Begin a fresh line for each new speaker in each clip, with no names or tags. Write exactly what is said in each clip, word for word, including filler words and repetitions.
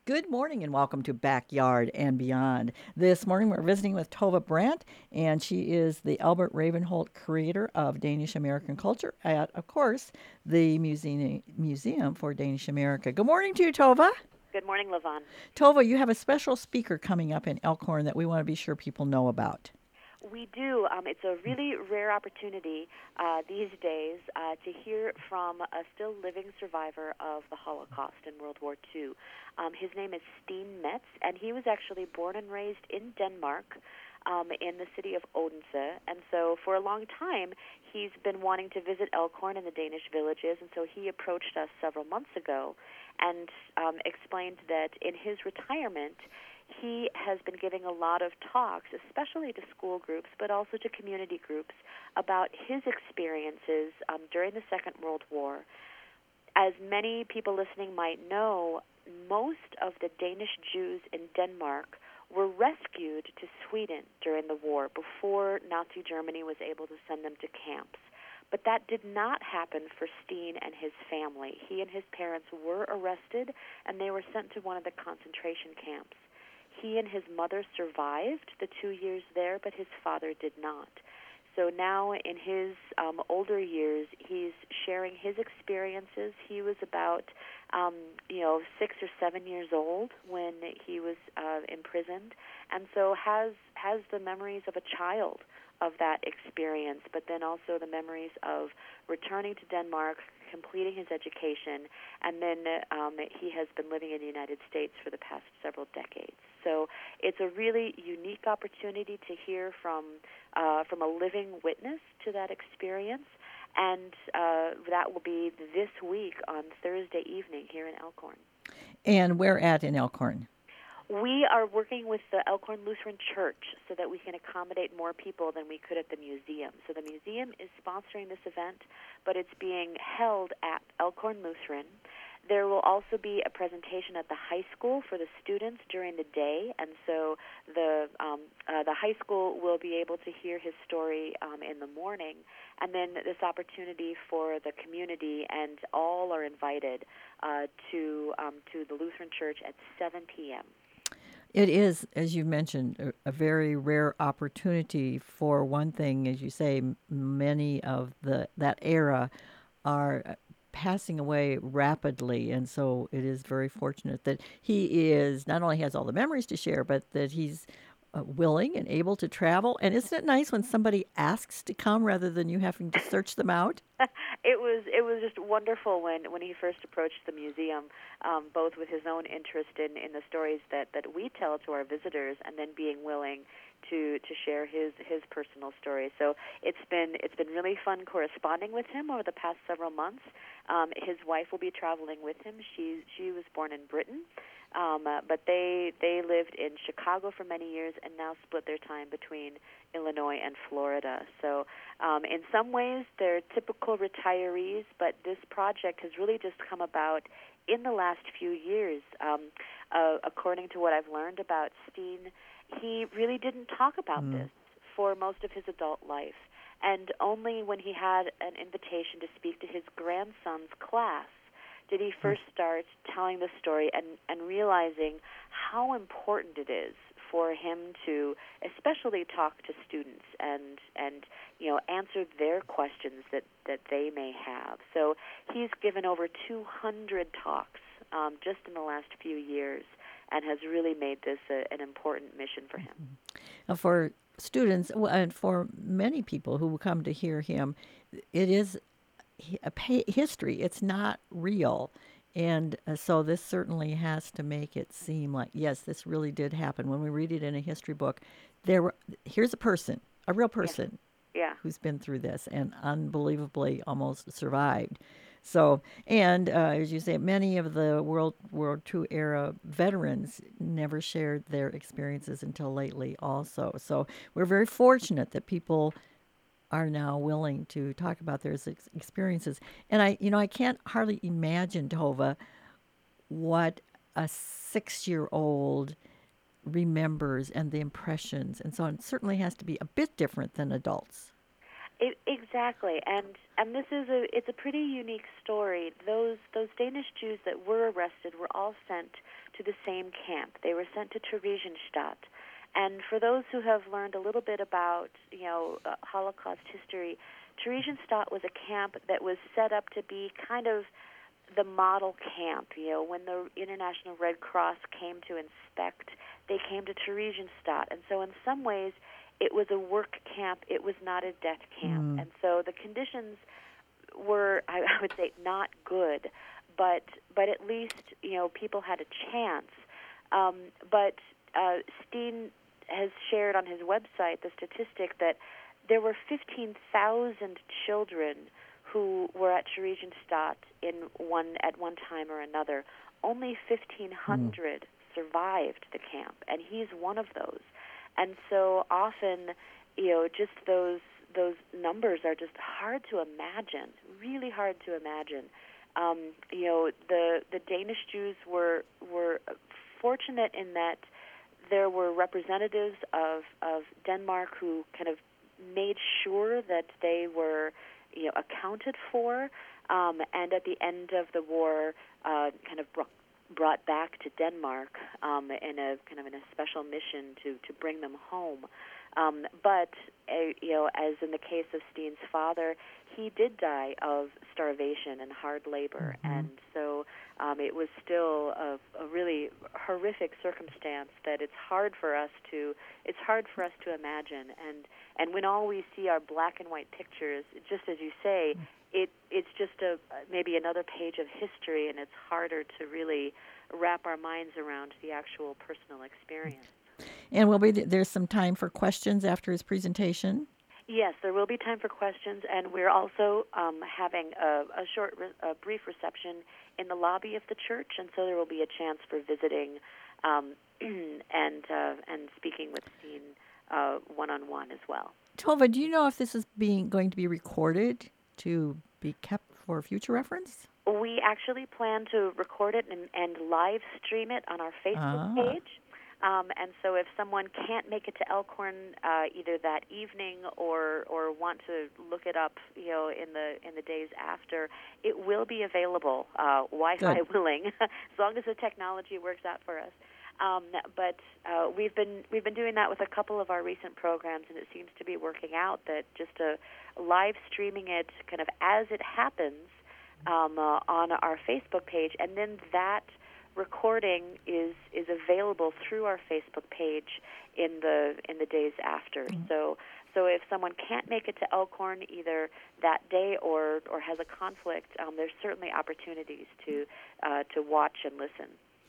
Good morning and welcome to Backyard and Beyond. This morning we're visiting with Tova Brandt, and she is the Albert Ravenholt Creator of Danish American Culture at, of course, the Museum, Museum for Danish America. Good morning to you, Tova.
Good morning, Levon.
Tova, you have a special speaker coming up in Elkhorn that we want to be sure people know about.
We do. Um, it's a really rare opportunity uh, these days uh, to hear from a still living survivor of the Holocaust in World War Two. Um, his name is Steen Metz, and he was actually born and raised in Denmark. Um, in the city of Odense, and so for a long time he's been wanting to visit Elkhorn and the Danish villages, and so he approached us several months ago and um, explained that in his retirement he has been giving a lot of talks, especially to school groups, but also to community groups, about his experiences um, during the Second World War. As many people listening might know, most of the Danish Jews in Denmark were rescued to Sweden during the war before Nazi Germany was able to send them to camps. But that did not happen for Steen and his family. He and his parents were arrested, and they were sent to one of the concentration camps. He and his mother survived the two years there, but his father did not. So now in his um, older years, he's sharing his experiences. He was about, um, you know, six or seven years old when he was uh, imprisoned, and so has has the memories of a child of that experience, but then also the memories of returning to Denmark, completing his education, and then um, he has been living in the United States for the past several decades. So it's a really unique opportunity to hear from uh, from a living witness to that experience, and uh, that will be this week on Thursday evening here in Elkhorn.
And where at in Elkhorn?
We are working with the Elkhorn Lutheran Church so that we can accommodate more people than we could at the museum. So the museum is sponsoring this event, but it's being held at Elkhorn Lutheran. There will also be a presentation at the high school for the students during the day, and so the um, uh, the high school will be able to hear his story um, in the morning, and then this opportunity for the community, and all are invited uh, to um, to the Lutheran Church at seven p.m.
It is, as you mentioned, a, a very rare opportunity. For one thing, as you say, m- many of the that era are uh, passing away rapidly, and so it is very fortunate that he is not only has all the memories to share, but that he's uh, willing and able to travel. And isn't it nice when somebody asks to come rather than you having to search them out?
It was it was just wonderful when, when he first approached the museum, um, both with his own interest in, in the stories that, that we tell to our visitors, and then being willing to, to share his, his personal stories. So it's been it's been really fun corresponding with him over the past several months. Um, his wife will be traveling with him. She she was born in Britain. Um, uh, but they they lived in Chicago for many years and now split their time between Illinois and Florida. So um, in some ways they're typical retirees, but this project has really just come about in the last few years. Um, uh, according to what I've learned about Steen, he really didn't talk about
Mm.
this for most of his adult life. And only when he had an invitation to speak to his grandson's class did he first start telling the story and, and realizing how important it is for him to especially talk to students and, and you know, answer their questions that, that they may have. So he's given over two hundred talks um, just in the last few years, and has really made this a, an important mission for him.
Uh, For students well, and for many people who will come to hear him, it is hi- a pa- history. It's not real. And uh, so this certainly has to make it seem like, yes, this really did happen. When we read it in a history book, there were, here's a person, a real
Yeah,
person
yeah.
who's been through this and unbelievably almost survived. So, and uh, as you say, many of the World War Two era veterans never shared their experiences until lately, also. So, we're very fortunate that people are now willing to talk about their ex- experiences. And I, you know, I can't hardly imagine, Tova, what a six-year-old remembers and the impressions and so on. It certainly has to be a bit different than adults.
It, exactly, and and this is a it's a pretty unique story. Those those Danish Jews that were arrested were all sent to the same camp. They were sent to Theresienstadt. And for those who have learned a little bit about, you know, uh, Holocaust history, Theresienstadt was a camp that was set up to be kind of the model camp. You know, when the International Red Cross came to inspect, they came to Theresienstadt. And so in some ways, it was a work camp. It was not a death camp.
Mm.
And so the conditions were, I would say, not good, but but at least, you know, people had a chance. Um, but uh, Steen has shared on his website the statistic that there were fifteen thousand children who were at Theresienstadt in one at one time or another. Only fifteen hundred mm. survived the camp, and he's one of those. And so often, you know, just those those numbers are just hard to imagine, really hard to imagine. Um, you know, the the Danish Jews were were fortunate in that there were representatives of, of Denmark who kind of made sure that they were, you know, accounted for, um, and at the end of the war, uh, kind of brought brought back to Denmark um, in a kind of in a special mission to, to bring them home. Um, but uh, you know, as in the case of Steen's father, he did die of starvation and hard labor,
mm-hmm.
and so um, it was still a, a really horrific circumstance that it's hard for us to it's hard for us to imagine. And and when all we see are black and white pictures, just as you say, it it's just a maybe another page of history, and it's harder to really wrap our minds around the actual personal experience.
And will be there's some time for questions after his presentation?
Yes, there will be time for questions, and we're also um, having a, a short, re- a brief reception in the lobby of the church, and so there will be a chance for visiting um, and uh, and speaking with Steen uh, one-on-one as well.
Tova, do you know if this is being going to be recorded to be kept for future reference?
We actually plan to record it and, and live stream it on our Facebook
ah.
page. Um, and so if someone can't make it to Elkhorn uh, either that evening or or want to look it up, you know, in the in the days after, it will be available, uh, Wi-Fi
Good.
willing, as long as the technology works out for us. Um, but uh, we've been we've been doing that with a couple of our recent programs, and it seems to be working out. That just a live streaming it kind of as it happens um, uh, on our Facebook page, and then that recording is is available through our Facebook page in the in the days after. Mm-hmm. So so if someone can't make it to Elkhorn either that day or or has a conflict, um, there's certainly opportunities to uh, to watch and listen.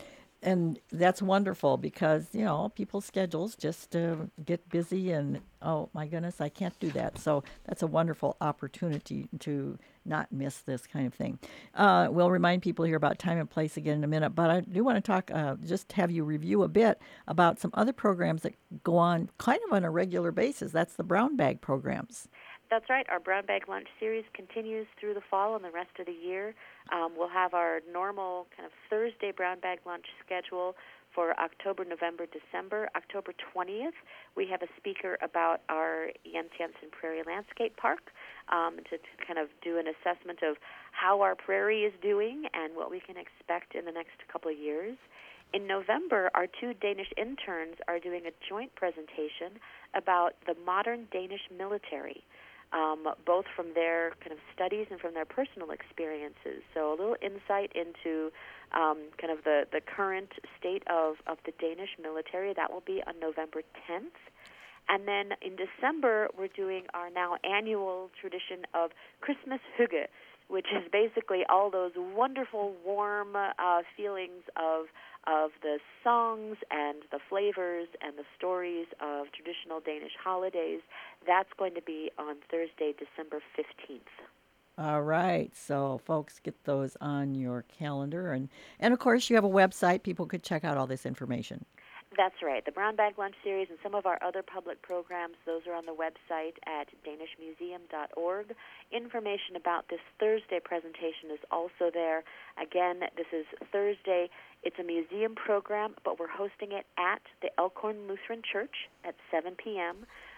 And that's wonderful because, you know, people's schedules just uh, get busy and, oh, my goodness, I can't do that. So that's a wonderful opportunity to not miss this kind of thing. Uh, we'll remind people here about time and place again in a minute, but I do want to talk, uh, just have you review a bit about some other programs that go on kind of on a regular basis. That's the Brown Bag programs.
That's right. Our Brown Bag Lunch series continues through the fall and the rest of the year. Um, we'll have our normal kind of Thursday Brown Bag Lunch schedule for October, November, December. October twentieth, we have a speaker about our Jens Jensen Prairie Landscape Park um, to, to kind of do an assessment of how our prairie is doing and what we can expect in the next couple of years. In November, our two Danish interns are doing a joint presentation about the modern Danish military. Um, both from their kind of studies and from their personal experiences. So a little insight into um, kind of the, the current state of, of the Danish military. That will be on November tenth. And then in December, we're doing our now annual tradition of Christmas hygge, which is basically all those wonderful, warm uh, feelings of of the songs and the flavors and the stories of traditional Danish holidays. That's going to be on Thursday, December fifteenth.
All right. So, folks, get those on your calendar. And, and of course, you have a website. People could check out all this information.
That's right. The Brown Bag Lunch series and some of our other public programs, those are on the website at danish museum dot org. Information about this Thursday presentation is also there. Again, this is Thursday. It's a museum program, but we're hosting it at the Elkhorn Lutheran Church at seven p.m.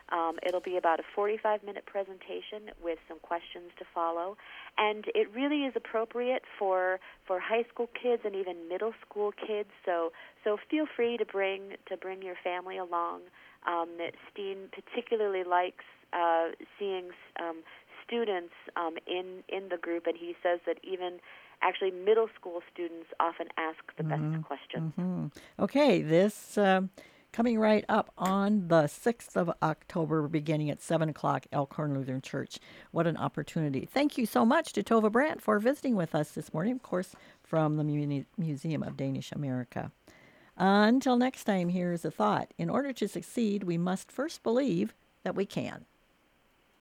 Um, it'll be about a forty-five minute presentation with some questions to follow, and it really is appropriate for for high school kids and even middle school kids. So so feel free to bring to bring your family along. Um, Steen particularly likes uh, seeing um, students um, in in the group, and he says that even actually middle school students often ask the
Mm-hmm.
best questions.
Mm-hmm. Okay, this um, coming right up on the sixth of October, beginning at seven o'clock, Elkhorn Lutheran Church. What an opportunity. Thank you so much to Tova Brandt for visiting with us this morning, of course, from the Muni- Museum of Danish America. Until next time, here's a thought. In order to succeed, we must first believe that we can.